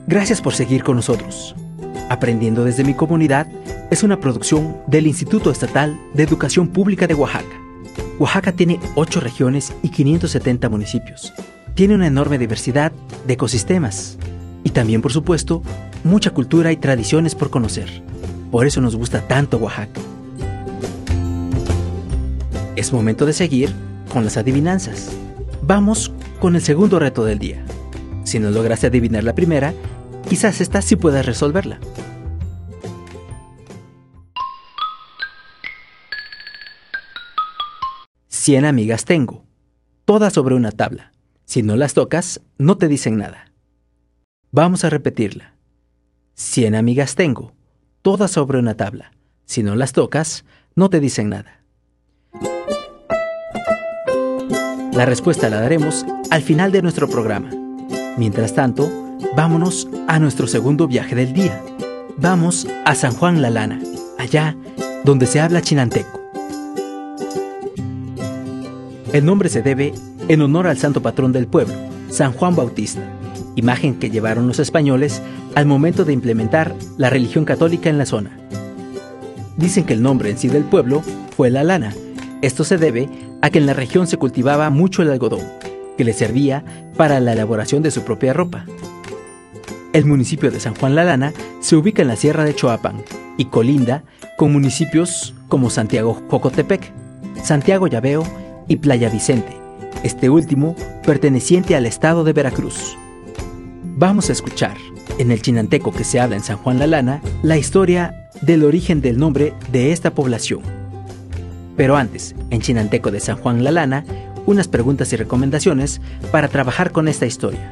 Gracias por seguir con nosotros. Aprendiendo desde mi comunidad es una producción del Instituto Estatal de Educación Pública de Oaxaca. Oaxaca tiene 8 regiones y 570 municipios. Tiene una enorme diversidad de ecosistemas y también, por supuesto, mucha cultura y tradiciones por conocer. Por eso nos gusta tanto Oaxaca. Es momento de seguir con las adivinanzas. Vamos con el segundo reto del día. Si no lograste adivinar la primera, quizás esta sí puedas resolverla. Cien amigas tengo, todas sobre una tabla. Si no las tocas, no te dicen nada. Vamos a repetirla. 100 amigas tengo, todas sobre una tabla. Si no las tocas, no te dicen nada. La respuesta la daremos al final de nuestro programa. Mientras tanto, vámonos a nuestro segundo viaje del día. Vamos a San Juan La Lana, allá donde se habla chinanteco. El nombre se debe en honor al santo patrón del pueblo, San Juan Bautista, imagen que llevaron los españoles al momento de implementar la religión católica en la zona. Dicen que el nombre en sí del pueblo fue La Lana. Esto se debe a que en la región se cultivaba mucho el algodón, que le servía para la elaboración de su propia ropa. El municipio de San Juan La Lana se ubica en la sierra de Choapan y colinda con municipios como Santiago Jocotepec, Santiago Llaveo y Playa Vicente, este último perteneciente al estado de Veracruz. Vamos a escuchar, en el chinanteco que se habla en San Juan La Lana, la historia del origen del nombre de esta población. Pero antes, en chinanteco de San Juan La Lana, unas preguntas y recomendaciones para trabajar con esta historia.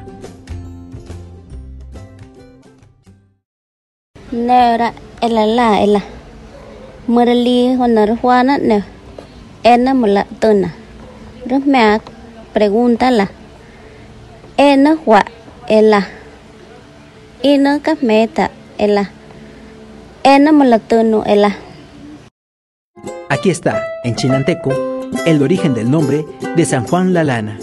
Nera ela Murali honor Juana ne ena mula tuna. Rumea pregúntala. Ena hua ela. Ina meta ela. Ena mula tunu ela. Aquí está, en chinanteco, el origen del nombre de San Juan La Lana.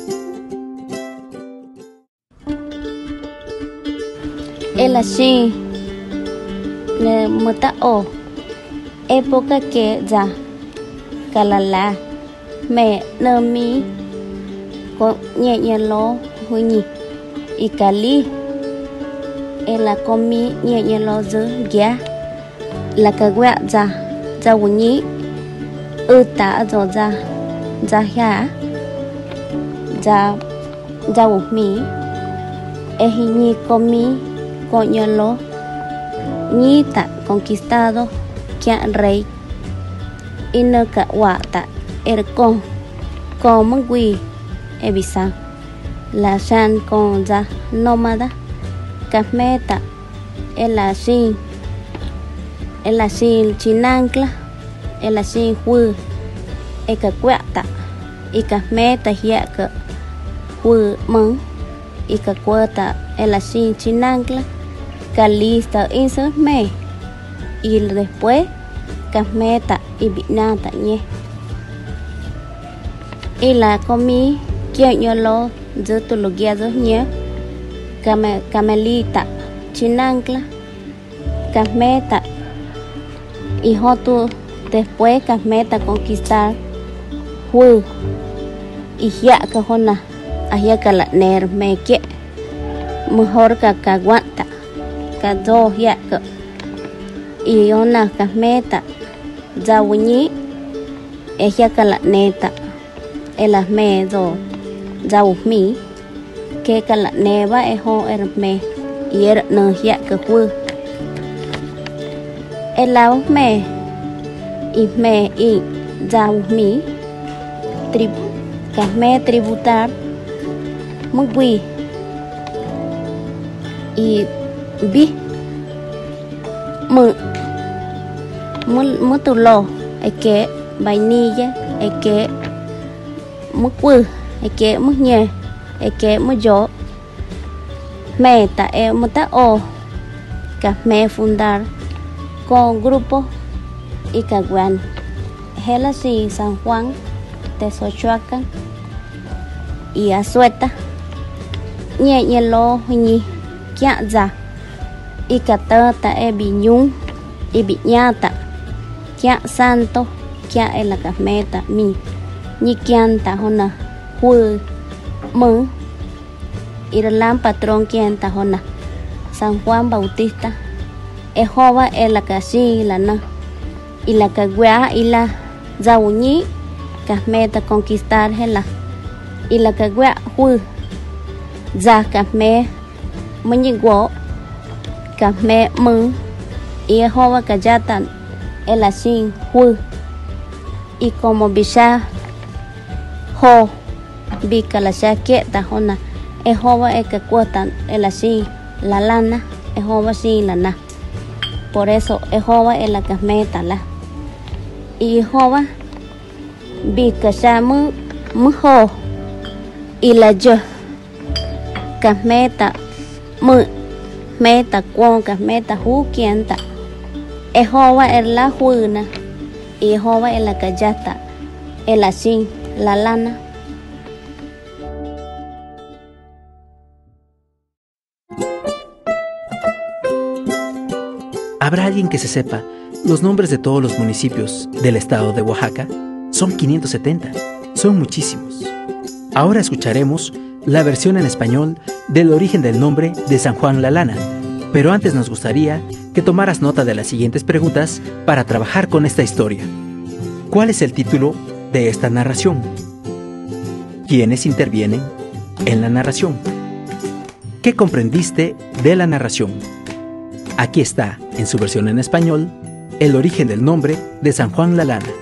Ela sí. Ne muta o. Época que ya. Kalala. Me no mi. Con ñe lo huñi. Y cali. Ela comi ñe lo zu ya. La cagua ya. Ya huñi. Ta zo ja ya mi ejiñi comi coñolo ñita conquistado kia rey inaka wata ercon como gui ebisa la shan con ya nómada casmeta el asin chinancla el asin hu eka cuata ika meta hiaka hu mon ika cuata el asin chinancla calista insa me y después casmeta y binata ñe y la comí que lo yo tu lo guía dos ñe camelita chinancla casmeta y tu después casmeta conquistar hu y ya cajona allá cala ner me que mejor que aguanta que dos ya y una casmeta ya uñi ella cala neta el asme do ya mi que cala neva ejo me y era no ya que hu el me y me y ya mi casme tributar muy y vi mu tu lo que vainilla que mu que mu ñe que mu yo meta muta o casme fundar con grupo y caguan hela si San Juan de Xochuacan y Azueta ñe lo ñi kia ya y catata e biñun y biñata kia santo kia e la casmeta mi ni kianta hona hu mu irlan patrón kianta hona San Juan Bautista Jehová e la casi la na y la cagua y la zauñi casmeta conquistar hela y la cagua hu za casme muñiguo casme mu y Jehová callatan el asin hu y como bisha ho bica la shaqueta hona Jehová e que cuotan el asin la lana Jehová sin lana por eso Jehová es la casmeta la y Jehová bica shamu mujo y la yo casmeta mu meta con casmeta hu quienta Jehová es la juina y Jehová es la callata el así la lana. ¿Habrá alguien que se sepa los nombres de todos los municipios del estado de Oaxaca? Son 570, son muchísimos. Ahora escucharemos la versión en español del origen del nombre de San Juan La Lana, pero antes nos gustaría que tomaras nota de las siguientes preguntas para trabajar con esta historia. ¿Cuál es el título de esta narración? ¿Quiénes intervienen en la narración? ¿Qué comprendiste de la narración? Aquí está, en su versión en español, el origen del nombre de San Juan La Lana.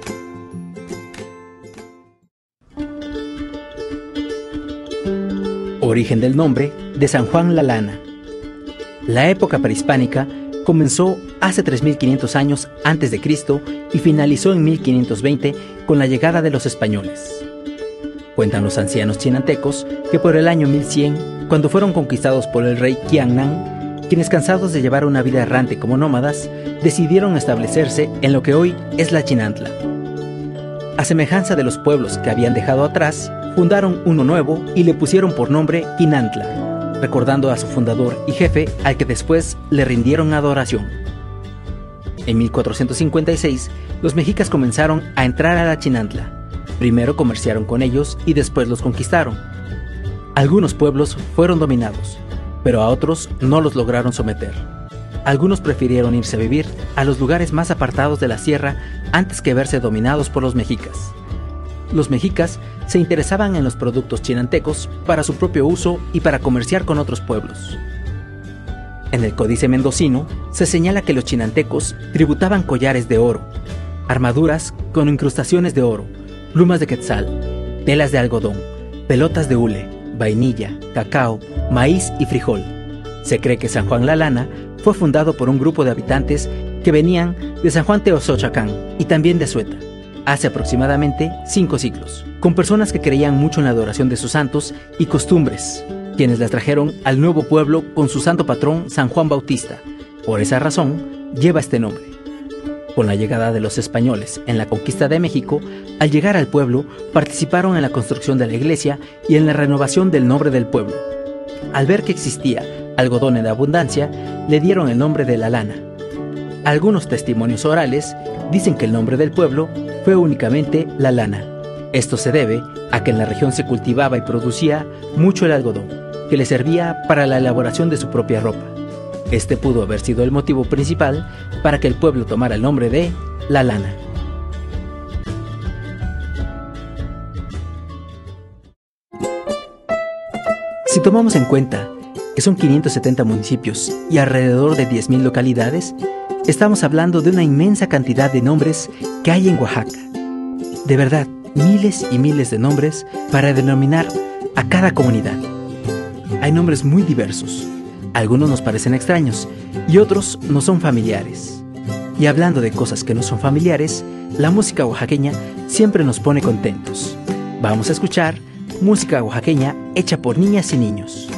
Origen del nombre de San Juan La Lana. La época prehispánica comenzó hace 3500 años antes de Cristo y finalizó en 1520 con la llegada de los españoles. Cuentan los ancianos chinantecos que por el año 1100, cuando fueron conquistados por el rey Quiannan, quienes cansados de llevar una vida errante como nómadas, decidieron establecerse en lo que hoy es la Chinantla. A semejanza de los pueblos que habían dejado atrás, fundaron uno nuevo y le pusieron por nombre Quinantla, recordando a su fundador y jefe al que después le rindieron adoración. En 1456, los mexicas comenzaron a entrar a la Chinantla. Primero comerciaron con ellos y después los conquistaron. Algunos pueblos fueron dominados, pero a otros no los lograron someter. Algunos prefirieron irse a vivir a los lugares más apartados de la sierra antes que verse dominados por los mexicas. Los mexicas se interesaban en los productos chinantecos para su propio uso y para comerciar con otros pueblos. En el Códice Mendocino se señala que los chinantecos tributaban collares de oro, armaduras con incrustaciones de oro, plumas de quetzal, telas de algodón, pelotas de hule, vainilla, cacao, maíz y frijol. Se cree que San Juan La Lana fue fundado por un grupo de habitantes que venían de San Juan Teozochacán y también de Azueta, hace aproximadamente 5 siglos, con personas que creían mucho en la adoración de sus santos y costumbres, quienes las trajeron al nuevo pueblo con su santo patrón San Juan Bautista. Por esa razón, lleva este nombre. Con la llegada de los españoles en la conquista de México, al llegar al pueblo, participaron en la construcción de la iglesia y en la renovación del nombre del pueblo. Al ver que existía algodón en abundancia, le dieron el nombre de La Lana. Algunos testimonios orales dicen que el nombre del pueblo fue únicamente La Lana. Esto se debe a que en la región se cultivaba y producía mucho el algodón, que le servía para la elaboración de su propia ropa. Este pudo haber sido el motivo principal para que el pueblo tomara el nombre de La Lana. Si tomamos en cuenta que son 570 municipios y alrededor de 10,000 localidades, estamos hablando de una inmensa cantidad de nombres que hay en Oaxaca. De verdad, miles y miles de nombres para denominar a cada comunidad. Hay nombres muy diversos. Algunos nos parecen extraños y otros nos son familiares. Y hablando de cosas que no son familiares, la música oaxaqueña siempre nos pone contentos. Vamos a escuchar música oaxaqueña hecha por niñas y niños.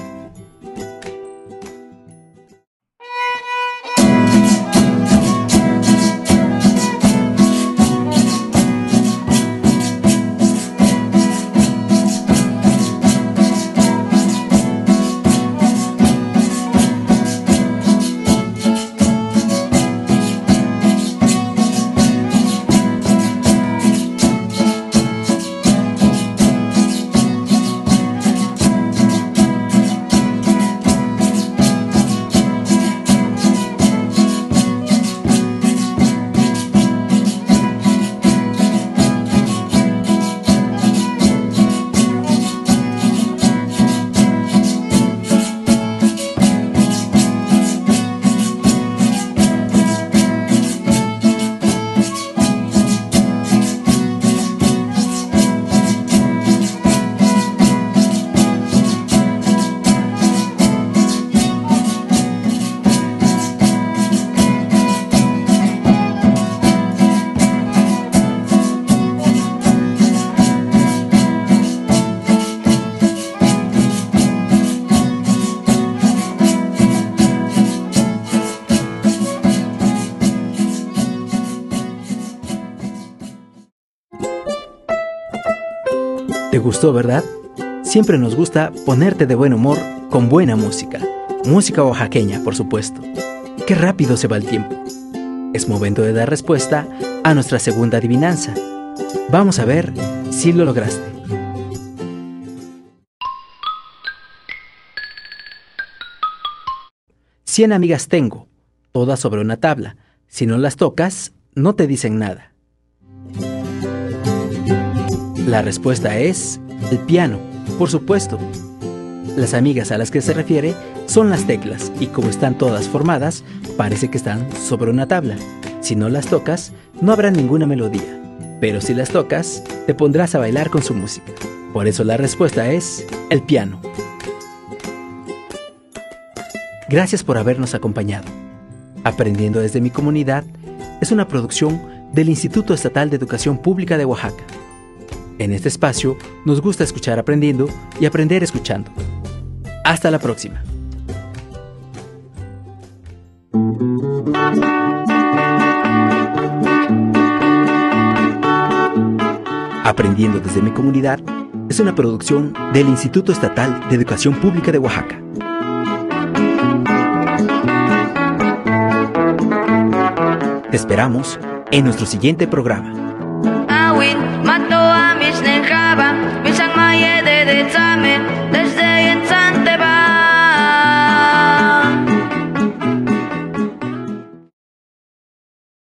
¿Te gustó, verdad? Siempre nos gusta ponerte de buen humor con buena música. Música oaxaqueña, por supuesto. ¡Qué rápido se va el tiempo! Es momento de dar respuesta a nuestra segunda adivinanza. Vamos a ver si lo lograste. 100 amigas tengo, todas sobre una tabla. Si no las tocas, no te dicen nada. La respuesta es el piano, por supuesto. Las amigas a las que se refiere son las teclas y como están todas formadas, parece que están sobre una tabla. Si no las tocas, no habrá ninguna melodía, pero si las tocas, te pondrás a bailar con su música. Por eso la respuesta es el piano. Gracias por habernos acompañado. Aprendiendo desde mi comunidad es una producción del Instituto Estatal de Educación Pública de Oaxaca. En este espacio nos gusta escuchar aprendiendo y aprender escuchando. Hasta la próxima. Aprendiendo desde mi comunidad es una producción del Instituto Estatal de Educación Pública de Oaxaca. Te esperamos en nuestro siguiente programa.